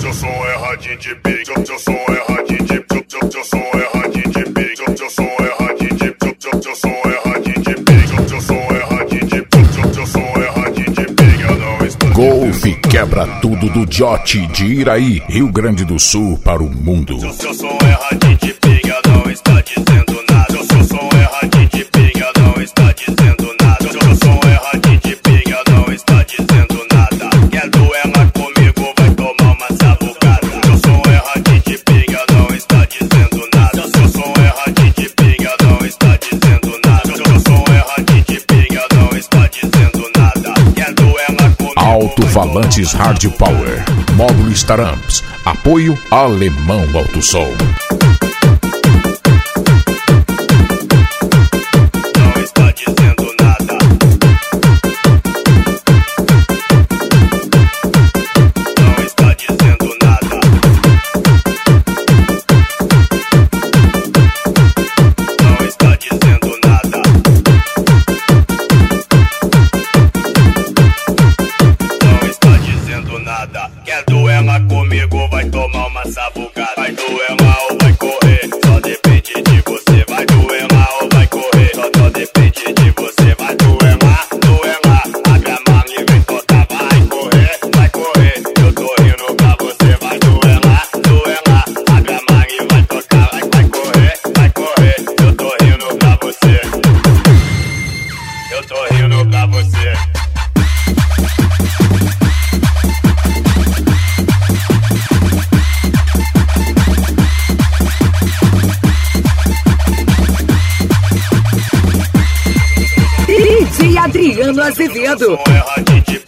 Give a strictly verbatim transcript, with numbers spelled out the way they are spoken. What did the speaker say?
Seu som é radinho de pique, seu som é radinho de pique, seu som é radinho de pique, seu som é radinho de pique, seu som é radinho de pique, seu som é radinho de pique, seu som é radinho de pique, eu não estou. Golf quebra tudo do Jote de Iraí, Rio Grande do Sul para o mundo. Seu som é radinho de pique, eu não estou dizendo nada. Seu som é radinho de pique, eu não estou dizendo nada. Seu som é radinho de pique, eu não estou dizendo nada. Quer duelar comigo, vai tomar uma sabucada. Seu som é radinho de pique, eu não estou dizendo nada. Seu som é radinho de pique, eu não estou dizendo nada. Seu som é radinho de pique, eu não estou dizendo nada. Quer duelar comigo. Alto-falantes Hard Power, módulo Staramps, apoio Alemão Autosol. Não está dizendo nada. Não está dizendo nada. Não está dizendo nada. Não está dizendo nada. Quer duelar comigo, vai tomar uma sabucada. Vai duelar ou vai correr, só depende de você. Vai duelar ou vai correr, só, só depende de você. Vai duelar, duelar, abre a mão e vem tocar. Vai correr, vai correr, eu tô rindo pra você. Vai duelar, duelar, abre a mão e vai tocar. Vai, vai correr, vai correr, eu tô rindo pra você. Eu tô rindo pra você. D J Adriano Azevedo. Seu som é radinho de